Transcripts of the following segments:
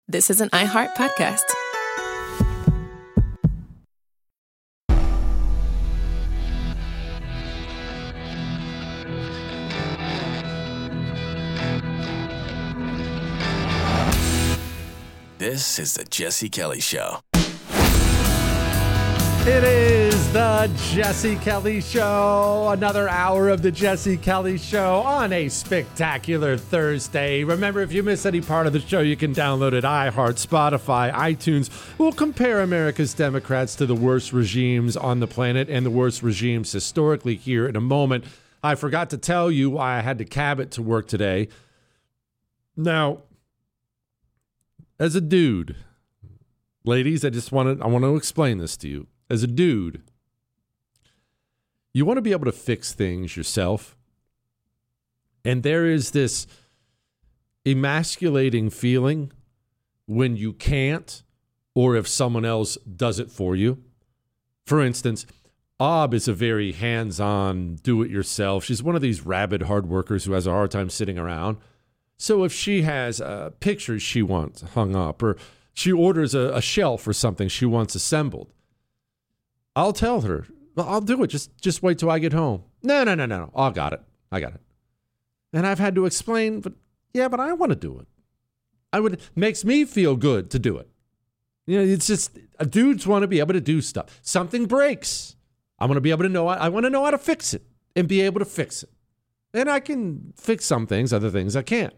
This is an iHeart podcast. This is the Jesse Kelly Show. It is the Jesse Kelly Show. Another hour of the Jesse Kelly Show on a spectacular Thursday. Remember, if you miss any part of the show, you can download it iHeart, Spotify, iTunes. We'll compare America's Democrats to the worst regimes on the planet and the worst regimes historically here in a moment. I forgot to tell you why I had to cab it to work today. Now, as a dude, ladies, I want to explain this to you. As a dude, you want to be able to fix things yourself. And there is this emasculating feeling when you can't, or if someone else does it for you. For instance, Ob is a very hands-on, do-it-yourself. She's one of these rabid hard workers who has a hard time sitting around. So if she has pictures she wants hung up, or she orders a shelf or something she wants assembled, I'll tell her, well, I'll do it. Just wait till I get home. No. I got it. And I've had to explain, but I want to do it. Makes me feel good to do it. You know, it's just, dudes want to be able to do stuff. Something breaks. I want to be able to know, I want to know how to fix it and be able to fix it. And I can fix some things, other things I can't.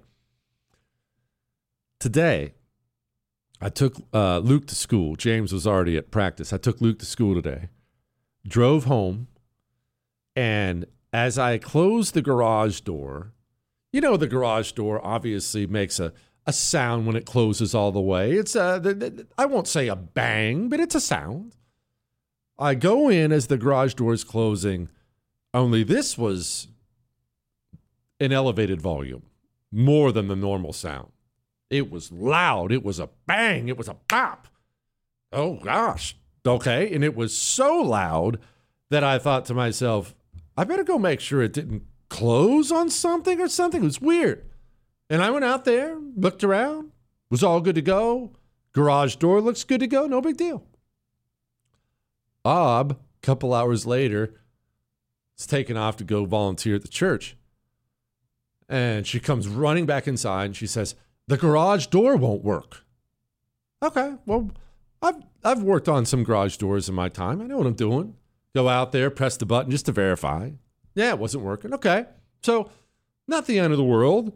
Today, I took Luke to school. James was already at practice. I took Luke to school today, drove home, and as I closed the garage door, you know the garage door obviously makes a sound when it closes all the way. It's I won't say a bang, but it's a sound. I go in as the garage door is closing, only this was an elevated volume, more than the normal sound. It was loud. It was a bang. It was a bop. Oh, gosh. Okay. And it was so loud that I thought to myself, I better go make sure it didn't close on something or something. It was weird. And I went out there, looked around, was all good to go. Garage door looks good to go. No big deal. Ob, a couple hours later, is taken off to go volunteer at the church. And she comes running back inside and she says, the garage door won't work. Okay, well, I've worked on some garage doors in my time. I know what I'm doing. Go out there, press the button just to verify. Yeah, it wasn't working. Okay, so not the end of the world.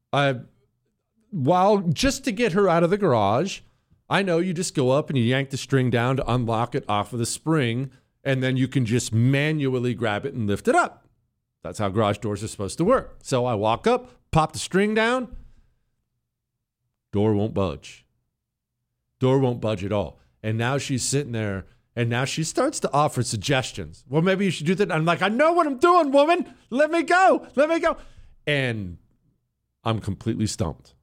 Just to get her out of the garage, I know you just go up and you yank the string down to unlock it off of the spring, and then you can just manually grab it and lift it up. That's how garage doors are supposed to work. So I walk up, pop the string down. Door won't budge. Door won't budge at all. And now she's sitting there, and now she starts to offer suggestions. Well, maybe you should do that. I'm like, I know what I'm doing, woman. Let me go. And I'm completely stumped.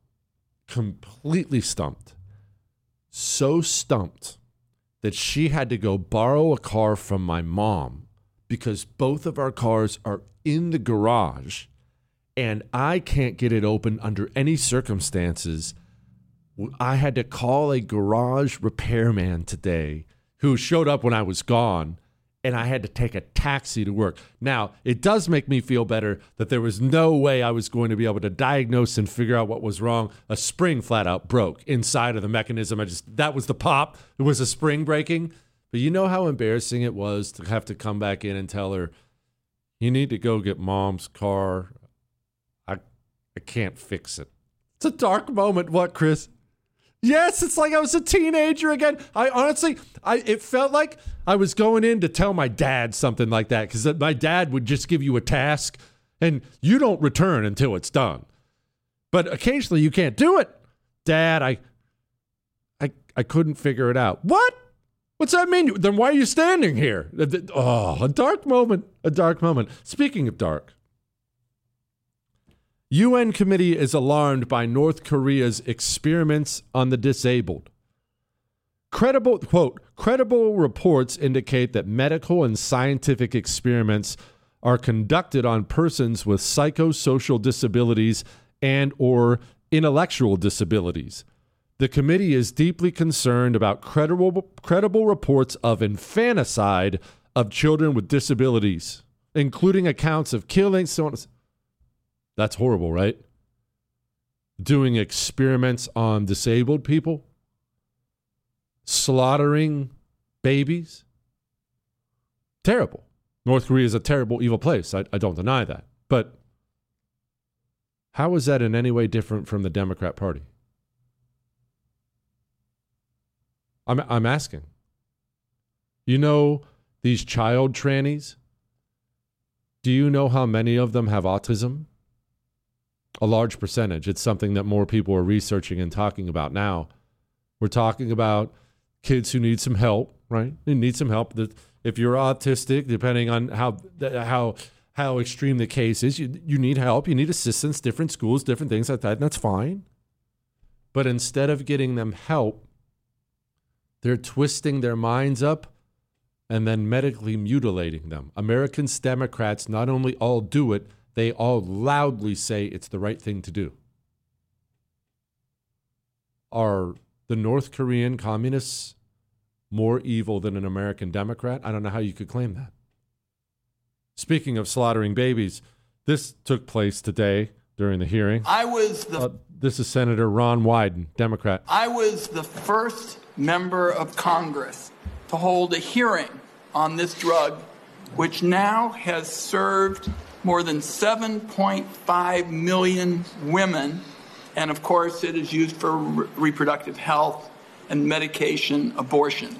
So stumped that she had to go borrow a car from my mom because both of our cars are in the garage, and I can't get it open under any circumstances. I had to call a garage repairman today who showed up when I was gone, and I had to take a taxi to work. Now, it does make me feel better that there was no way I was going to be able to diagnose and figure out what was wrong. A spring flat out broke inside of the mechanism. That was the pop. It was a spring breaking. But you know how embarrassing it was to have to come back in and tell her, you need to go get mom's car. I can't fix it. It's a dark moment. What, Chris? Yes, it's like I was a teenager again. It felt like I was going in to tell my dad something like that, because my dad would just give you a task and you don't return until it's done. But occasionally you can't do it. Dad, I couldn't figure it out. What? What's that mean? Then why are you standing here? Oh, a dark moment. Speaking of dark, UN committee is alarmed by North Korea's experiments on the disabled. Credible reports indicate that medical and scientific experiments are conducted on persons with psychosocial disabilities and or intellectual disabilities. The committee is deeply concerned about credible reports of infanticide of children with disabilities, including accounts of killing. That's horrible, right? Doing experiments on disabled people, slaughtering babies. Terrible. North Korea is a terrible, evil place. I don't deny that. But how is that in any way different from the Democrat Party? I'm asking. You know these child trannies? Do you know how many of them have autism? A large percentage. It's something that more people are researching and talking about now. We're talking about kids who need some help, right? They need some help. If you're autistic, depending on how extreme the case is, you need help. You need assistance, different schools, different things like that, and that's fine. But instead of getting them help, they're twisting their minds up and then medically mutilating them. Americans, Democrats, not only all do it, they all loudly say it's the right thing to do. Are the North Korean communists more evil than an American Democrat? I don't know how you could claim that. Speaking of slaughtering babies, this took place today during the hearing. This is Senator Ron Wyden, Democrat. I was the first member of Congress to hold a hearing on this drug, which now has served more than 7.5 million women. And of course, it is used for reproductive health and medication abortion.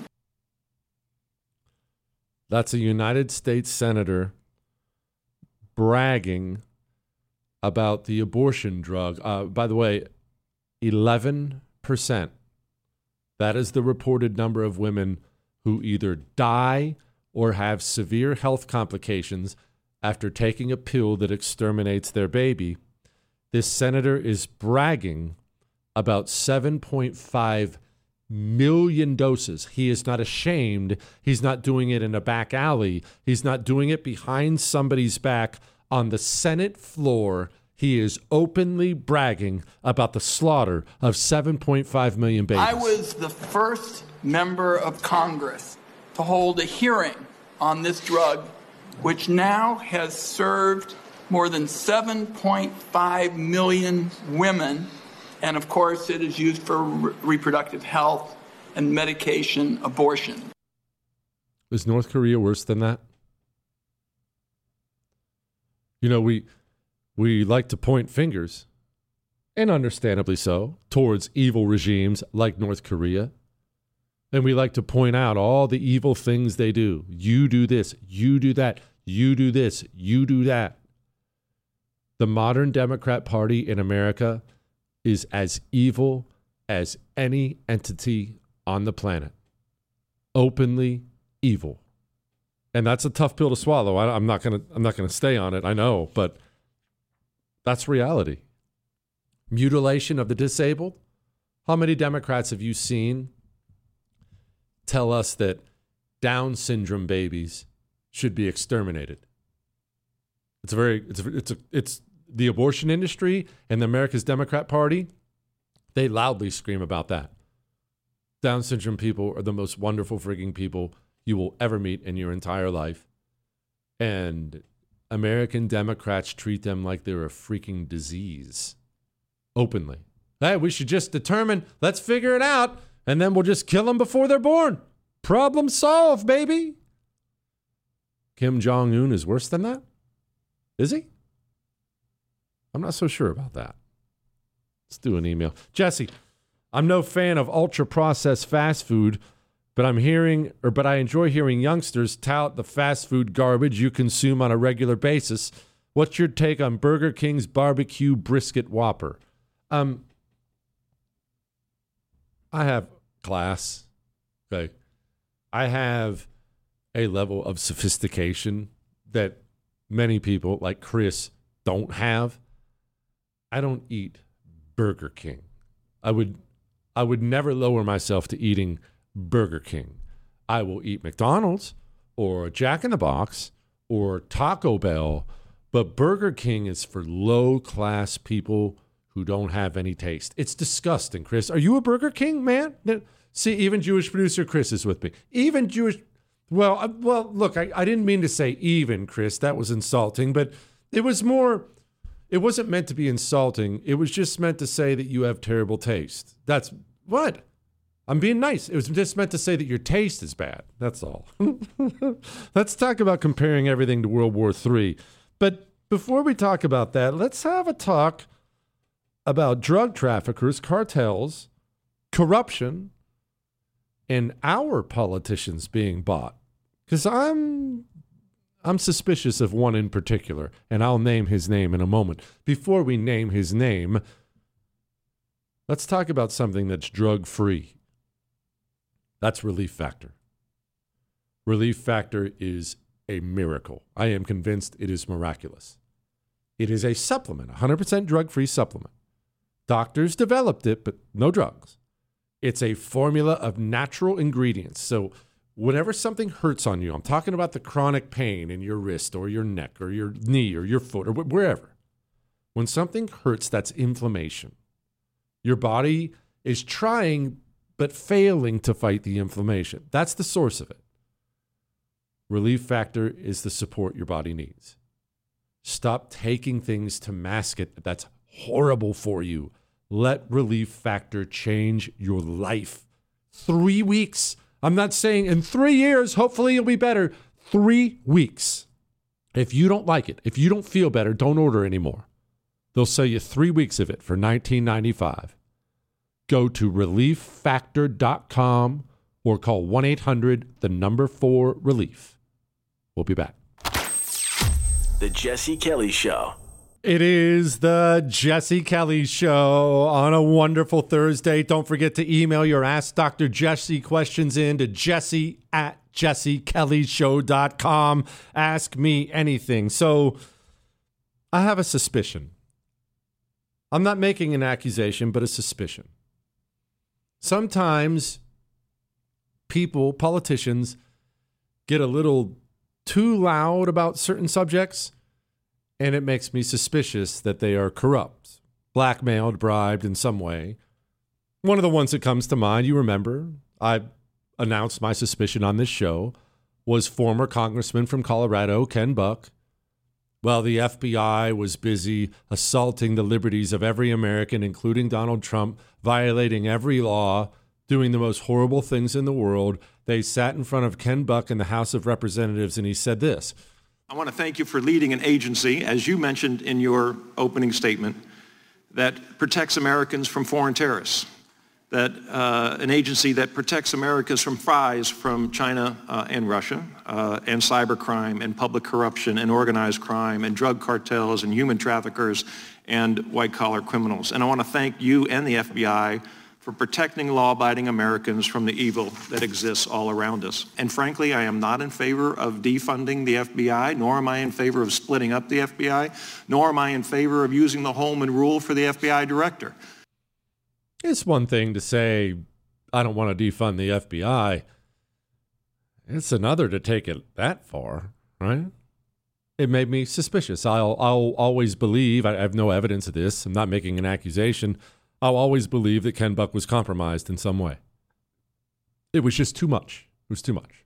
That's a United States senator bragging about the abortion drug. By the way, 11%. That is the reported number of women who either die or have severe health complications after taking a pill that exterminates their baby. This senator is bragging about 7.5 million doses. He is not ashamed. He's not doing it in a back alley. He's not doing it behind somebody's back on the Senate floor. He is openly bragging about the slaughter of 7.5 million babies. I was the first member of Congress to hold a hearing on this drug, which now has served more than 7.5 million women. And of course, it is used for reproductive health and medication abortion. Is North Korea worse than that? You know, we like to point fingers, and understandably so, towards evil regimes like North Korea. And we like to point out all the evil things they do. You do this, you do that, you do this, you do that. The modern Democrat Party in America is as evil as any entity on the planet. Openly evil. And that's a tough pill to swallow. I'm not gonna stay on it, I know, but that's reality. Mutilation of the disabled. How many Democrats have you seen tell us that Down syndrome babies should be exterminated? It's the abortion industry and the America's Democrat Party. They loudly scream about that. Down syndrome people are the most wonderful freaking people you will ever meet in your entire life. And American Democrats treat them like they're a freaking disease. Openly. Hey, we should just determine, let's figure it out, and then we'll just kill them before they're born. Problem solved, baby. Kim Jong-un is worse than that? Is he? I'm not so sure about that. Let's do an email. Jesse, I'm no fan of ultra-processed fast food, but I enjoy hearing youngsters tout the fast food garbage you consume on a regular basis. What's your take on Burger King's barbecue brisket Whopper? I have class. Okay. I have a level of sophistication that many people like Chris don't have. I don't eat Burger King. I would never lower myself to eating Burger King. I will eat McDonald's or Jack in the Box or Taco Bell, but Burger King is for low-class people who don't have any taste. It's disgusting, Chris. Are you a Burger King man? See, even Jewish producer Chris is with me. Even Jewish... Well, look, I didn't mean to say even, Chris. That was insulting, but it was more... It wasn't meant to be insulting. It was just meant to say that you have terrible taste. That's... What? I'm being nice. It was just meant to say that your taste is bad. That's all. Let's talk about comparing everything to World War III. But before we talk about that, let's have a talk about drug traffickers, cartels, corruption, and our politicians being bought. Because I'm suspicious of one in particular, and I'll name his name in a moment. Before we name his name, let's talk about something that's drug-free. That's Relief Factor. Relief Factor is a miracle. I am convinced it is miraculous. It is a supplement, 100% drug-free supplement. Doctors developed it, but no drugs. It's a formula of natural ingredients. So whenever something hurts on you, I'm talking about the chronic pain in your wrist or your neck or your knee or your foot or wherever. When something hurts, that's inflammation. Your body is trying but failing to fight the inflammation. That's the source of it. Relief Factor is the support your body needs. Stop taking things to mask it. That's horrible for you. Let Relief Factor change your life. 3 weeks. I'm not saying in 3 years, hopefully you'll be better. 3 weeks. If you don't like it, if you don't feel better, don't order anymore. They'll sell you 3 weeks of it for $19.95. Go to relieffactor.com or call 1-800-4-RELIEF. We'll be back. The Jesse Kelly Show. It is the Jesse Kelly Show on a wonderful Thursday. Don't forget to email your Ask Dr. Jesse questions in to jesse@jessekellyshow.com. Ask me anything. So I have a suspicion. I'm not making an accusation, but a suspicion. Sometimes people, politicians, get a little too loud about certain subjects, and it makes me suspicious that they are corrupt, blackmailed, bribed in some way. One of the ones that comes to mind, you remember, I announced my suspicion on this show, was former Congressman from Colorado, Ken Buck. Well, the FBI was busy assaulting the liberties of every American, including Donald Trump, violating every law, doing the most horrible things in the world. They sat in front of Ken Buck in the House of Representatives, and he said this. I want to thank you for leading an agency, as you mentioned in your opening statement, that protects Americans from foreign terrorists, that an agency that protects Americans from spies from China and Russia, and cybercrime and public corruption and organized crime and drug cartels and human traffickers and white-collar criminals. And I want to thank you and the FBI for protecting law-abiding Americans from the evil that exists all around us. And frankly, I am not in favor of defunding the FBI, nor am I in favor of splitting up the FBI, nor am I in favor of using the Holman Rule for the FBI director. It's one thing to say, I don't want to defund the FBI. It's another to take it that far, right? It made me suspicious. I'll always believe, I have no evidence of this, I'm not making an accusation, I'll always believe that Ken Buck was compromised in some way. It was just too much. It was too much.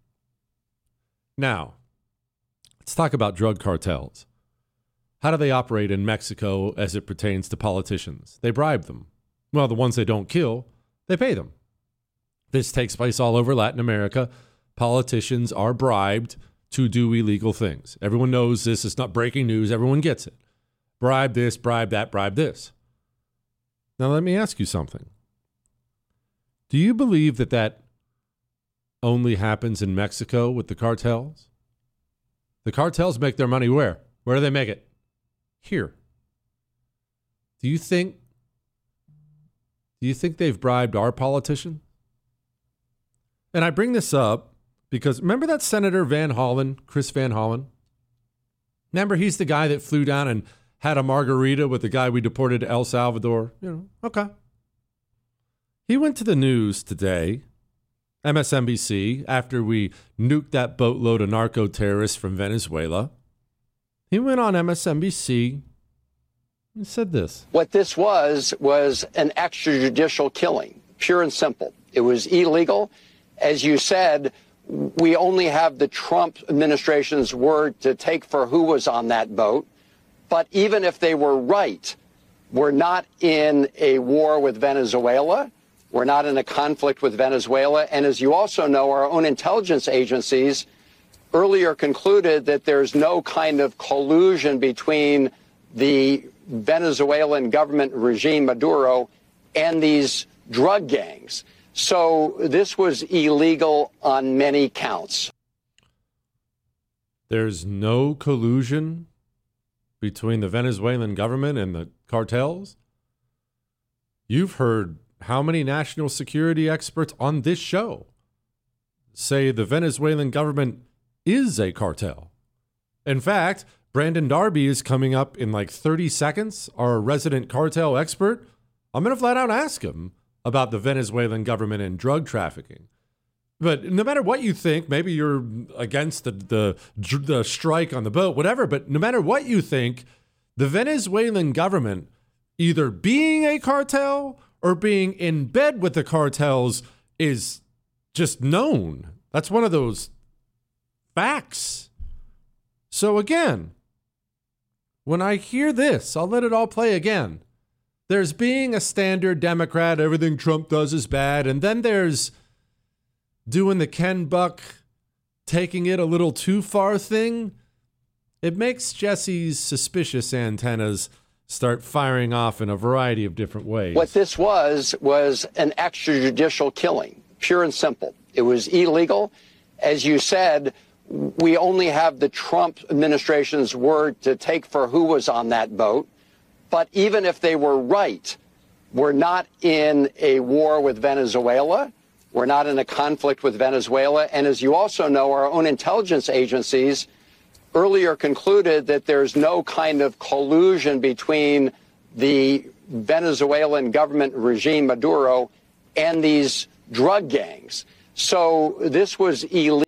Now, let's talk about drug cartels. How do they operate in Mexico as it pertains to politicians? They bribe them. Well, the ones they don't kill, they pay them. This takes place all over Latin America. Politicians are bribed to do illegal things. Everyone knows this. It's not breaking news. Everyone gets it. Bribe this, bribe that, bribe this. Now, let me ask you something. Do you believe that that only happens in Mexico with the cartels? The cartels make their money where? Where do they make it? Here. Do you think they've bribed our politician? And I bring this up because remember that Senator Van Hollen, Chris Van Hollen? Remember he's the guy that flew down and had a margarita with the guy we deported to El Salvador? Okay. He went to the news today, MSNBC, after we nuked that boatload of narco-terrorists from Venezuela. He went on MSNBC He said this. What this was an extrajudicial killing, pure and simple. It was illegal. As you said, we only have the Trump administration's word to take for who was on that boat. But even if they were right, we're not in a war with Venezuela. We're not in a conflict with Venezuela. And as you also know, our own intelligence agencies earlier concluded that there's no kind of collusion between the Venezuelan government regime, Maduro, and these drug gangs. So this was illegal on many counts. There's no collusion between the Venezuelan government and the cartels? You've heard how many national security experts on this show say the Venezuelan government is a cartel. In fact, Brandon Darby is coming up in like 30 seconds, our resident cartel expert. I'm going to flat out ask him about the Venezuelan government and drug trafficking. But no matter what you think, maybe you're against the strike on the boat, whatever, but no matter what you think, the Venezuelan government either being a cartel or being in bed with the cartels is just known. That's one of those facts. So again, when I hear this, I'll let it all play again. There's being a standard Democrat, everything Trump does is bad, and then there's doing the Ken Buck, taking it a little too far thing. It makes Jesse's suspicious antennas start firing off in a variety of different ways. What this was an extrajudicial killing, pure and simple. It was illegal. As you said, we only have the Trump administration's word to take for who was on that boat. But even if they were right, we're not in a war with Venezuela. We're not in a conflict with Venezuela. And as you also know, our own intelligence agencies earlier concluded that there's no kind of collusion between the Venezuelan government regime, Maduro, and these drug gangs. So this was illegal.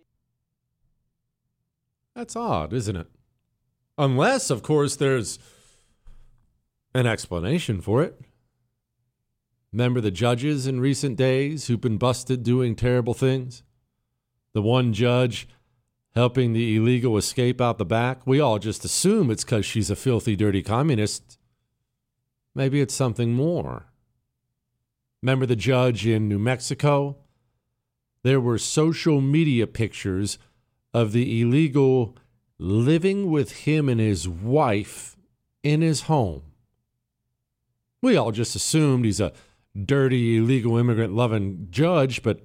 That's odd, isn't it? Unless, of course, there's an explanation for it. Remember the judges in recent days who've been busted doing terrible things? The one judge helping the illegal escape out the back? We all just assume it's because she's a filthy, dirty communist. Maybe it's something more. Remember the judge in New Mexico? There were social media pictures of the illegal living with him and his wife in his home. We all just assumed he's a dirty, illegal, immigrant-loving judge, but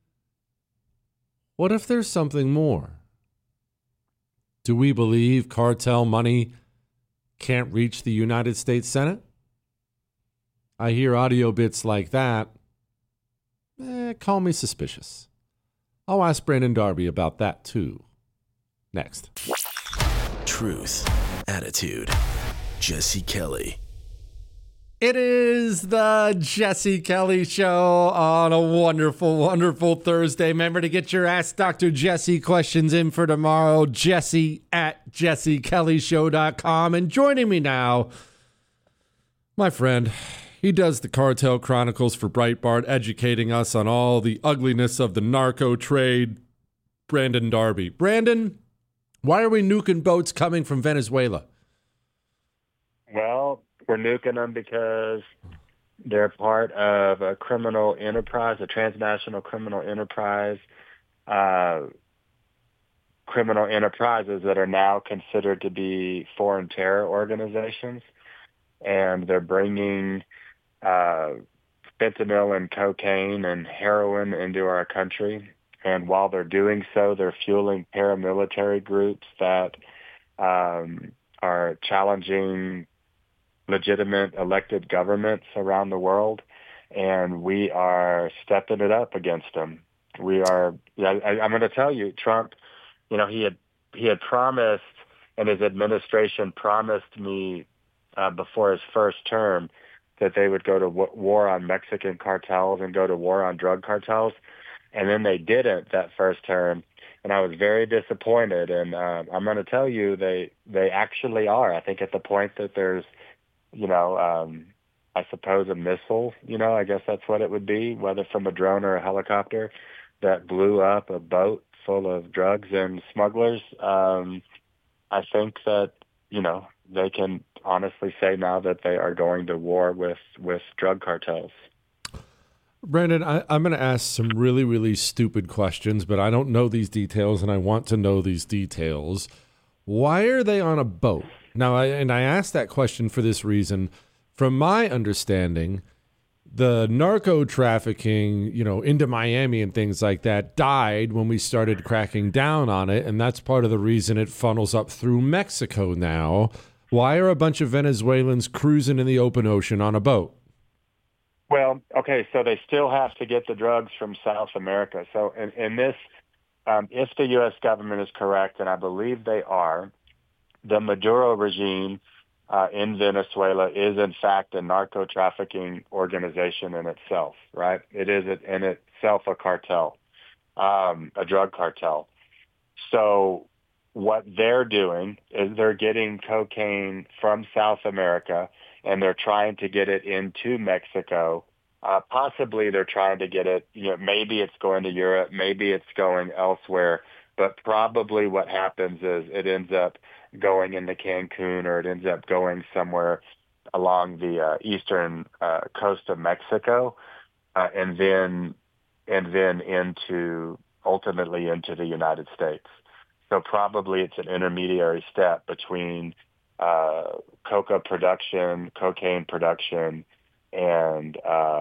what if there's something more? Do we believe cartel money can't reach the United States Senate? I hear audio bits like that. Call me suspicious. I'll ask Brandon Darby about that too. Next. Truth, attitude, Jesse Kelly. It is the Jesse Kelly Show on a wonderful, wonderful Thursday. Remember to get your Ask Dr. Jesse questions in for tomorrow. Jesse at jessekellyshow.com. And joining me now, my friend, he does the Cartel Chronicles for Breitbart, educating us on all the ugliness of the narco trade, Brandon Darby. Brandon, why are we nuking boats coming from Venezuela? Well, we're nuking them because they're part of a criminal enterprise, a transnational criminal enterprise, criminal enterprises that are now considered to be foreign terror organizations. And they're bringing fentanyl and cocaine and heroin into our country. And while they're doing so, they're fueling paramilitary groups that are challenging legitimate elected governments around the world, and we are stepping it up against them. We are. I'm going to tell you, Trump. He had promised, and his administration promised me before his first term that they would go to war on Mexican cartels and go to war on drug cartels, and then they didn't that first term, and I was very disappointed. And I'm going to tell you, they actually are. I think at the point that there's I suppose a missile, I guess that's what it would be, whether from a drone or a helicopter that blew up a boat full of drugs and smugglers. I think that, they can honestly say now that they are going to war with drug cartels. Brandon, I'm going to ask some really, really stupid questions, but I don't know these details, and I want to know these details. Why are they on a boat? Now, I asked that question for this reason. From my understanding, the narco trafficking, into Miami and things like that died when we started cracking down on it, and that's part of the reason it funnels up through Mexico now. Why are a bunch of Venezuelans cruising in the open ocean on a boat? Well, okay, so they still have to get the drugs from South America. So in this, if the U.S. government is correct, and I believe they are, the Maduro regime in Venezuela is in fact a narco trafficking organization in itself, right? It is in itself a cartel, a drug cartel. So what they're doing is they're getting cocaine from South America and they're trying to get it into Mexico. Possibly they're trying to get it, maybe it's going to Europe, maybe it's going elsewhere, but probably what happens is it ends up going into Cancun, or it ends up going somewhere along the eastern coast of Mexico, and then ultimately into the United States. So probably it's an intermediary step between cocaine production, and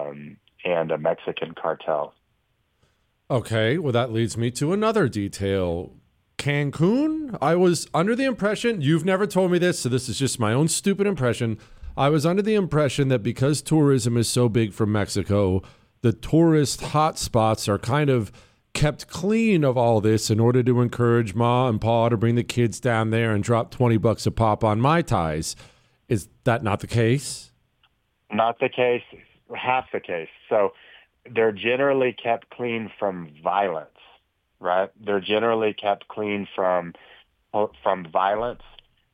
a Mexican cartel. Okay, well, that leads me to another detail. Cancun, I was under the impression, you've never told me this, so this is just my own stupid impression. I was under the impression that because tourism is so big from Mexico, the tourist hotspots are kind of kept clean of all this in order to encourage Ma and Pa to bring the kids down there and drop $20 a pop on Mai Tais. Is that not the case? Not the case, half the case. So they're generally kept clean from violence, right? They're generally kept clean from violence,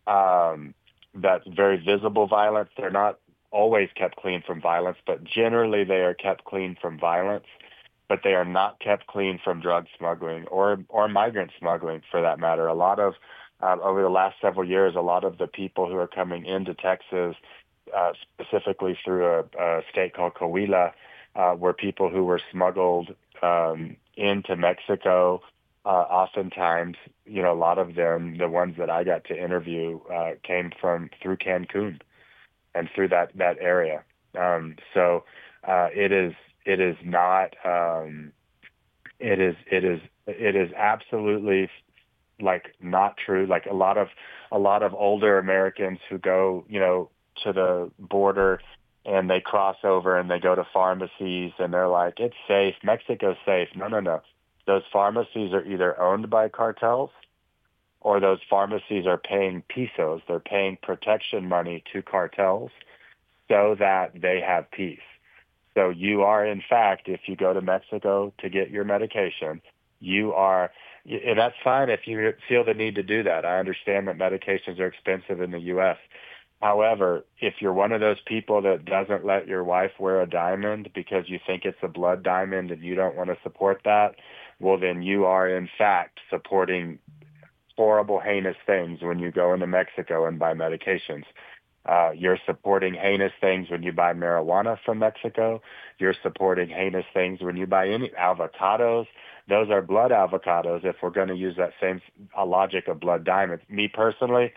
that's very visible violence. They're not always kept clean from violence, but generally they are kept clean from violence, but they are not kept clean from drug smuggling or migrant smuggling, for that matter. A lot of, over the last several years, a lot of the people who are coming into Texas, specifically through a state called Coahuila, were people who were smuggled into Mexico. Oftentimes, a lot of them, the ones that I got to interview, came through Cancun and through that area. So it is not. It is absolutely not true. Like a lot of older Americans who go, to the border and they cross over and they go to pharmacies and they're like, it's safe. Mexico's safe. No. Those pharmacies are either owned by cartels or those pharmacies are paying pesos. They're paying protection money to cartels so that they have peace. So you are, in fact, if you go to Mexico to get your medication, and that's fine if you feel the need to do that. I understand that medications are expensive in the U.S. However, if you're one of those people that doesn't let your wife wear a diamond because you think it's a blood diamond and you don't want to support that, well, then you are, in fact, supporting horrible, heinous things when you go into Mexico and buy medications. You're supporting heinous things when you buy marijuana from Mexico. You're supporting heinous things when you buy any avocados. Those are blood avocados if we're going to use that same logic of blood diamonds. Me personally,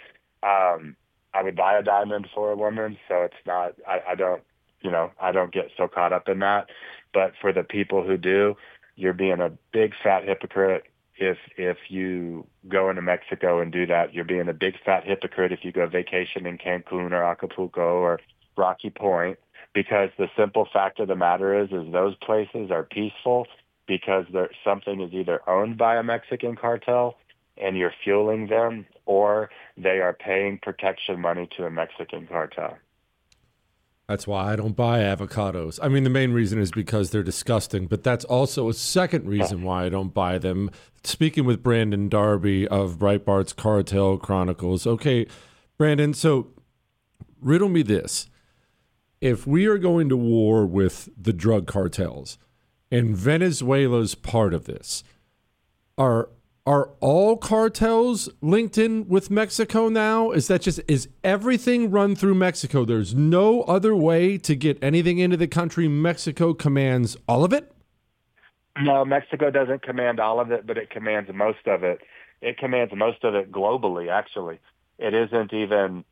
I would buy a diamond for a woman, so it's not, I don't get so caught up in that. But for the people who do, you're being a big fat hypocrite if you go into Mexico and do that. You're being a big fat hypocrite if you go vacation in Cancun or Acapulco or Rocky Point, because the simple fact of the matter is those places are peaceful because something is either owned by a Mexican cartel and you're fueling them, or they are paying protection money to a Mexican cartel. That's why I don't buy avocados. I mean, the main reason is because they're disgusting, but that's also a second reason why I don't buy them. Speaking with Brandon Darby of Breitbart's Cartel Chronicles. Okay, Brandon, so riddle me this. If we are going to war with the drug cartels and Venezuela's part of this, are all cartels linked in with Mexico now? Is everything run through Mexico? There's no other way to get anything into the country. Mexico commands all of it? No, Mexico doesn't command all of it, but it commands most of it. It commands most of it globally, actually. It isn't even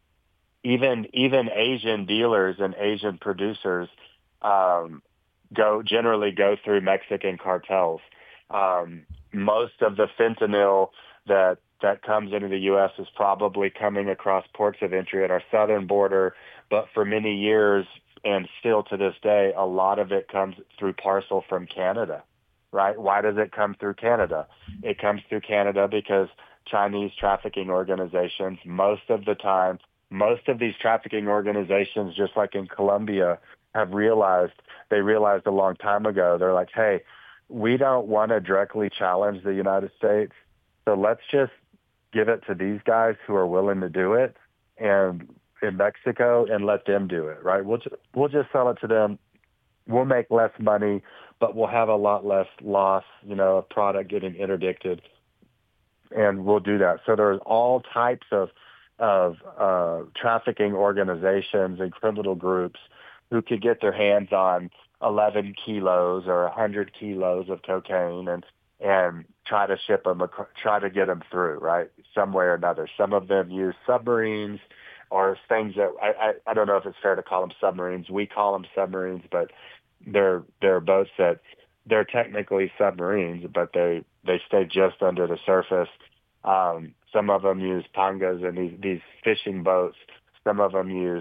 Asian dealers and Asian producers generally go through Mexican cartels. Most of the fentanyl that comes into the U.S. is probably coming across ports of entry at our southern border, but for many years and still to this day, a lot of it comes through parcel from Canada, right? Why does it come through Canada? It comes through Canada because Chinese trafficking organizations, most of these trafficking organizations, just like in Colombia, they realized a long time ago, they're like, hey, we don't want to directly challenge the United States, so let's just give it to these guys who are willing to do it and in Mexico and let them do it, right? We'll just sell it to them. We'll make less money, but we'll have a lot less loss, of product getting interdicted, and we'll do that. So there's all types of trafficking organizations and criminal groups who could get their hands on 11 kilos or 100 kilos of cocaine and try to ship them, try to get them through, right, some way or another. Some of them use submarines or things that I don't know if it's fair to call them submarines. We call them submarines, but they're boats that they're technically submarines, but they stay just under the surface. Some of them use pangas and these fishing boats. Some of them use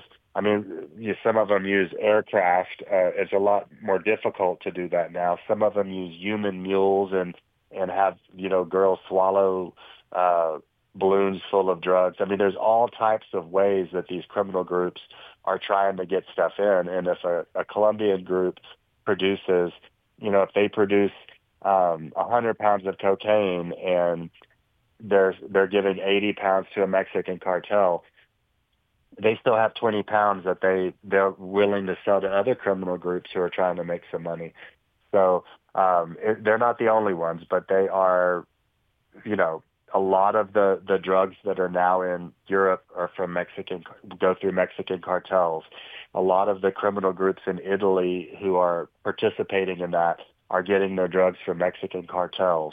aircraft. It's a lot more difficult to do that now. Some of them use human mules and have, girls swallow balloons full of drugs. I mean, there's all types of ways that these criminal groups are trying to get stuff in. And if a Colombian group produces, if they produce 100 pounds of cocaine and they're giving 80 pounds to a Mexican cartel, they still have 20 pounds that they're willing to sell to other criminal groups who are trying to make some money. So they're not the only ones, but they are, a lot of the drugs that are now in Europe are go through Mexican cartels. A lot of the criminal groups in Italy who are participating in that are getting their drugs from Mexican cartels.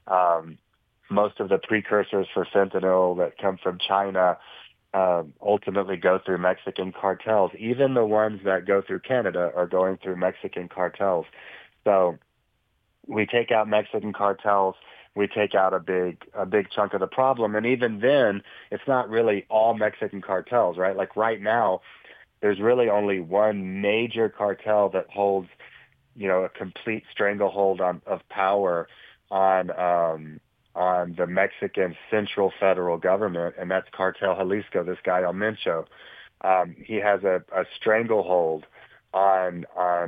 Most of the precursors for fentanyl that come from China ultimately go through Mexican cartels. Even the ones that go through Canada are going through Mexican cartels. So we take out Mexican cartels, we take out a big chunk of the problem. And even then, it's not really all Mexican cartels, right? Like right now, there's really only one major cartel that holds, a complete stranglehold of power on the Mexican Central Federal Government, and that's Cartel Jalisco, this guy El Mencho. He has a stranglehold on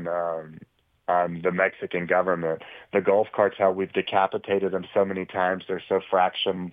the Mexican government. The Gulf Cartel, we've decapitated them so many times. They're so fractionalized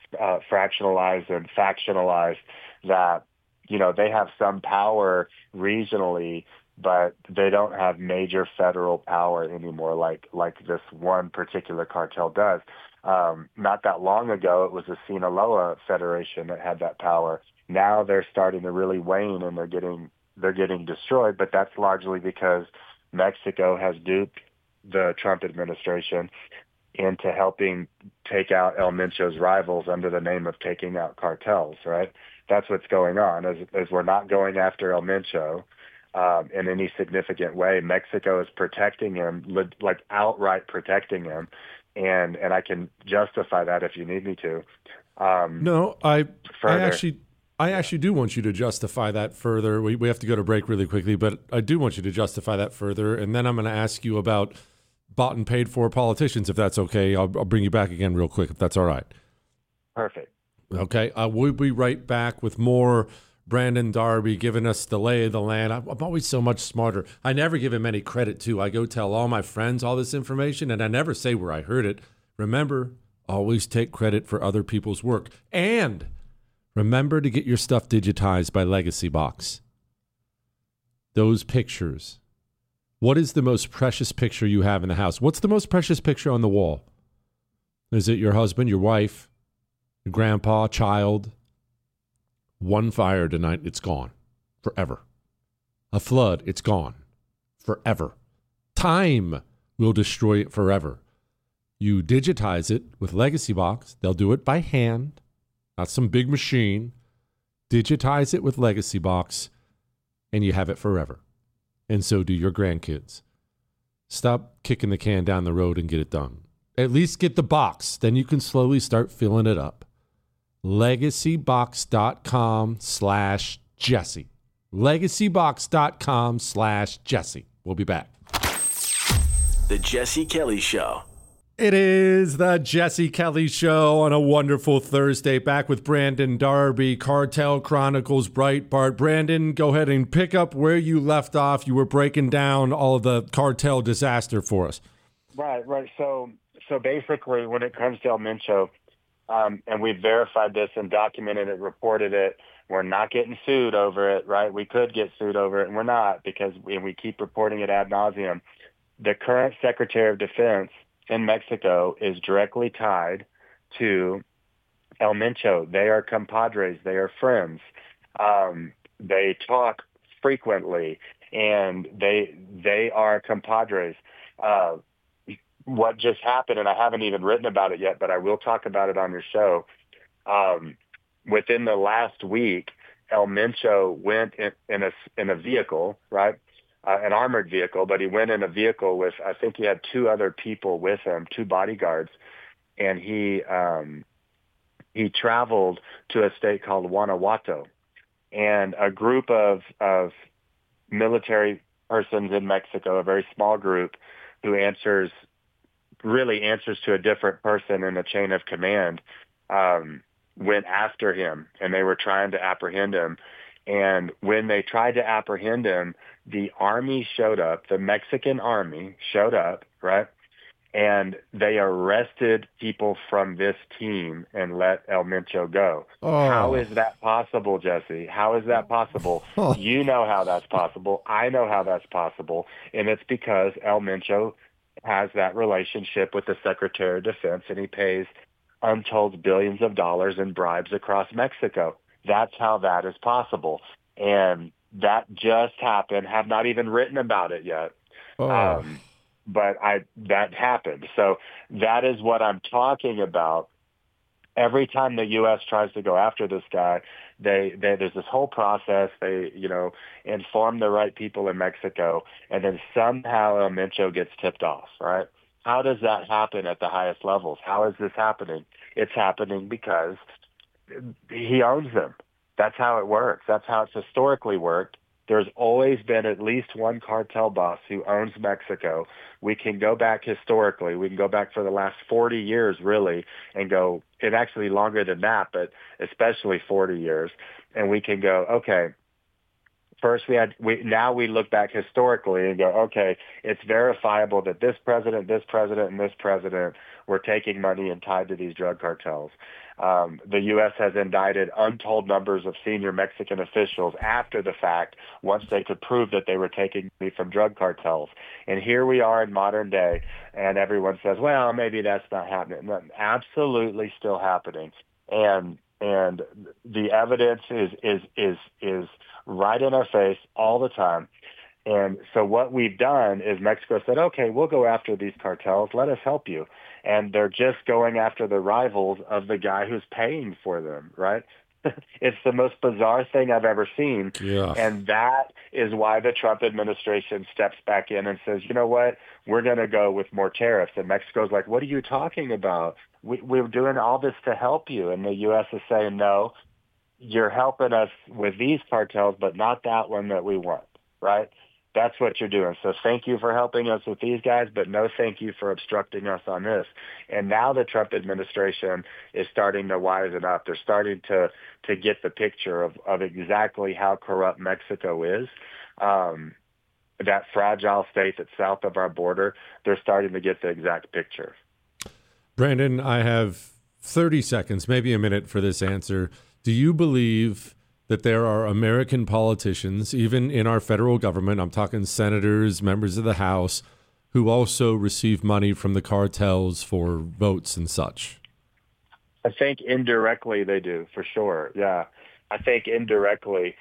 and factionalized that, they have some power regionally, but they don't have major federal power anymore like this one particular cartel does. Not that long ago, it was the Sinaloa Federation that had that power. Now they're starting to really wane and they're getting destroyed, but that's largely because Mexico has duped the Trump administration into helping take out El Mencho's rivals under the name of taking out cartels, right? That's what's going on, as we're not going after El Mencho in any significant way. Mexico is protecting him, like outright protecting him. And I can justify that if you need me to. No, I actually do want you to justify that further. We have to go to break really quickly, but I do want you to justify that further. And then I'm going to ask you about bought and paid for politicians, if that's okay. I'll bring you back again real quick, if that's all right. Perfect. Okay. We'll be right back with more Brandon Darby giving us the lay of the land. I'm always so much smarter. I never give him any credit, too. I go tell all my friends all this information, and I never say where I heard it. Remember, always take credit for other people's work. And Remember to get your stuff digitized by Legacy Box. Those pictures. What is the most precious picture you have in the house? What's the most precious picture on the wall? Is it your husband, your wife, your grandpa, child? One fire tonight, it's gone. Forever. A flood, it's gone. Forever. Time will destroy it forever. You digitize it with Legacy Box. They'll do it by hand, not some big machine. Digitize it with Legacy Box, and you have it forever. And so do your grandkids. Stop kicking the can down the road and get it done. At least get the box. Then you can slowly start filling it up. LegacyBox.com/Jesse. LegacyBox.com/Jesse. We'll be back. The Jesse Kelly Show. It is the Jesse Kelly Show on a wonderful Thursday. Back with Brandon Darby, Cartel Chronicles, Breitbart. Brandon, go ahead and pick up where you left off. You were breaking down all of the cartel disaster for us. Right. So basically, when it comes to El Mencho, and we've verified this and documented it, reported it, we're not getting sued over it, right? We could get sued over it, and we're not because we keep reporting it ad nauseum. The current Secretary of Defense in Mexico is directly tied to El Mencho. They are compadres. They are friends. They talk frequently, and they are compadres. What just happened, and I haven't even written about it yet, but I will talk about it on your show. Within the last week, El Mencho went in a vehicle, right? An armored vehicle, but he went in a vehicle with, I think he had two other people with him, two bodyguards, and he traveled to a state called Guanajuato, and a group of military persons in Mexico, a very small group, who answers to a different person in the chain of command, went after him, and they were trying to apprehend him. And when they tried to apprehend him, the army showed up, the Mexican army showed up, right? And they arrested people from this team and let El Mencho go. Oh. How is that possible, Jesse? How is that possible? Oh. You know how that's possible. I know how that's possible. And it's because El Mencho has that relationship with the Secretary of Defense, and he pays untold billions of dollars in bribes across Mexico. That's how that is possible. And that just happened. Have not even written about it yet. Oh. But that happened. So that is what I'm talking about. Every time the U.S. tries to go after this guy, there's this whole process. They, inform the right people in Mexico, and then somehow El Mencho gets tipped off, right? How does that happen at the highest levels? How is this happening? It's happening because he owns them. That's how it works. That's how it's historically worked. There's always been at least one cartel boss who owns Mexico. We can go back historically. We can go back for the last 40 years, really, and go, and actually longer than that, but especially 40 years. And we can go, okay, first now we look back historically and go, okay, it's verifiable that this president, and this president were taking money and tied to these drug cartels. The U.S. has indicted untold numbers of senior Mexican officials after the fact, once they could prove that they were taking money from drug cartels. And here we are in modern day, and everyone says, well, maybe that's not happening. No, absolutely still happening. And the evidence is right in our face all the time. And so what we've done is Mexico said, okay, we'll go after these cartels. Let us help you. And they're just going after the rivals of the guy who's paying for them, right? It's the most bizarre thing I've ever seen. Yeah. And that is why the Trump administration steps back in and says, you know what, we're going to go with more tariffs. And Mexico's like, what are you talking about? We're doing all this to help you. And the U.S. is saying, no, you're helping us with these cartels, but not that one that we want, right? That's what you're doing. So thank you for helping us with these guys, but no thank you for obstructing us on this. And now the Trump administration is starting to wisen up. They're starting to get the picture of exactly how corrupt Mexico is. That fragile state that's south of our border, they're starting to get the exact picture. Brandon, I have 30 seconds, maybe a minute for this answer. Do you believe that there are American politicians, even in our federal government, I'm talking senators, members of the House, who also receive money from the cartels for votes and such? I think indirectly they do, for sure. Yeah. I think indirectly.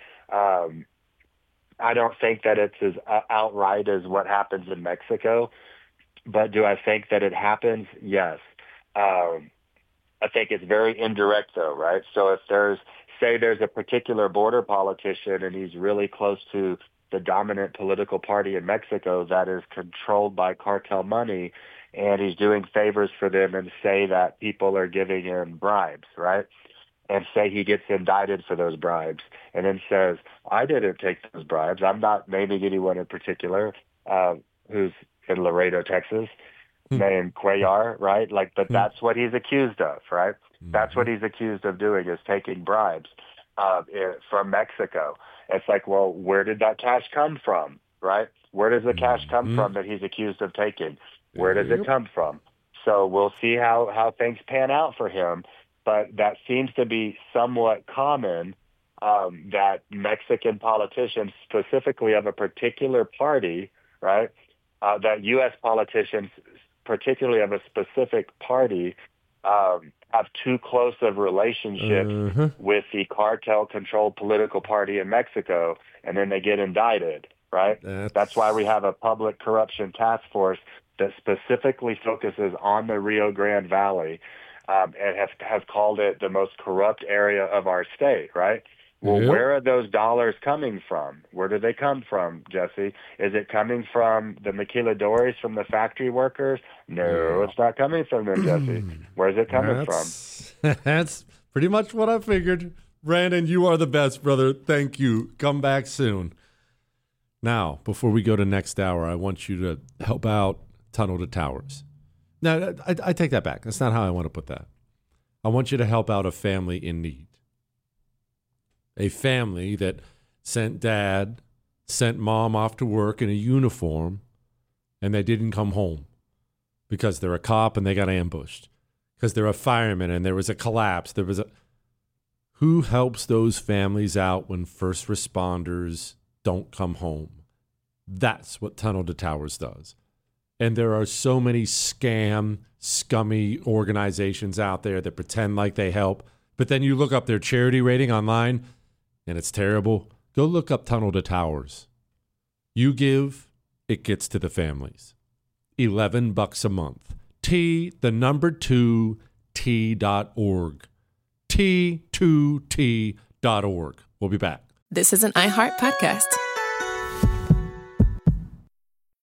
I don't think that it's as outright as what happens in Mexico, but do I think that it happens? Yes. I think it's very indirect, though, right? So if there's a particular border politician and he's really close to the dominant political party in Mexico that is controlled by cartel money, and he's doing favors for them, and say that people are giving him bribes, right? And say he gets indicted for those bribes, and then says, I didn't take those bribes. I'm not naming anyone in particular who's in Laredo, Texas, named Cuellar, right? But that's what he's accused of, right? That's what he's accused of doing, is taking bribes from Mexico. It's like, well, where did that cash come from, right? Where does the cash come from that he's accused of taking? Where does it come from? So we'll see how things pan out for him. But that seems to be somewhat common, that Mexican politicians, specifically of a particular party, right, that U.S. politicians, particularly of a specific party, have too close of relationships with the cartel-controlled political party in Mexico, and then they get indicted, right? That's why we have a public corruption task force that specifically focuses on the Rio Grande Valley, and has called it the most corrupt area of our state, right? Well, where are those dollars coming from? Where do they come from, Jesse? Is it coming from the maquiladores, from the factory workers? No, it's not coming from them, Jesse. Where's it coming from? That's pretty much what I figured. Brandon, you are the best, brother. Thank you. Come back soon. Now, before we go to next hour, I want you to help out Tunnel to Towers. Now, I take that back. That's not how I want to put that. I want you to help out a family in need. A family that sent mom off to work in a uniform, and they didn't come home because they're a cop and they got ambushed, because they're a fireman and there was a collapse. Who helps those families out when first responders don't come home? That's what Tunnel to Towers does. And there are so many scummy organizations out there that pretend like they help, but then you look up their charity rating online, and it's terrible. Go look up Tunnel to Towers. You give, it gets to the families. $11 a month. T2T.org. T2T.org. We'll be back. This is an iHeart podcast.